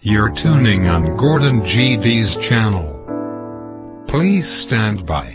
You're tuning on Gordon GD's channel. Please stand by.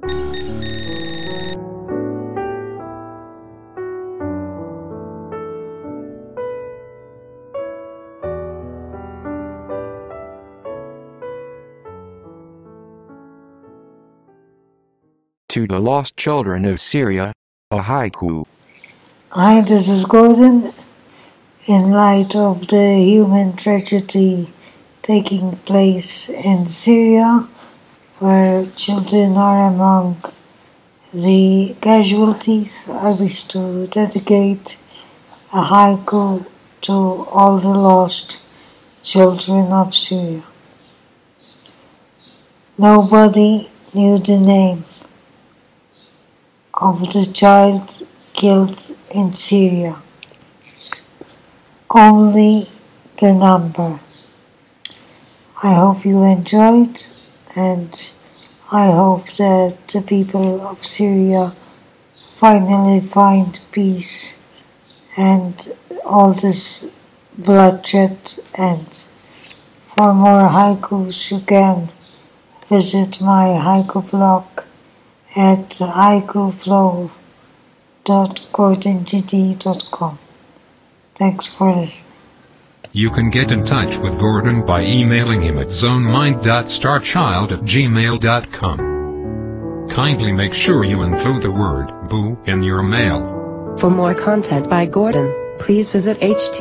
To the lost children of Syria, a haiku. Hi, this is Gordon. In light of the human tragedy taking place in Syria, where children are among the casualties, I wish to dedicate a haiku to all the lost children of Syria. Nobody knew the name of the child killed in Syria. Only the number. I hope you enjoyed, and I hope that the people of Syria finally find peace and all this bloodshed ends. For more haikus, you can visit my haiku blog at haikuflow.gordongd.com. Thanks for listening. You can get in touch with Gordon by emailing him at zonemind.starchild@gmail.com. Kindly make sure you include the word boo in your mail. For more content by Gordon, please visit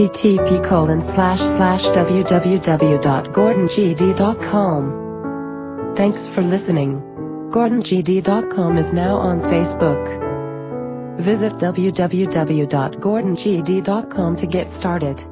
http://www.gordongd.com. Thanks for listening. GordonGD.com is now on Facebook. Visit www.gordongd.com to get started.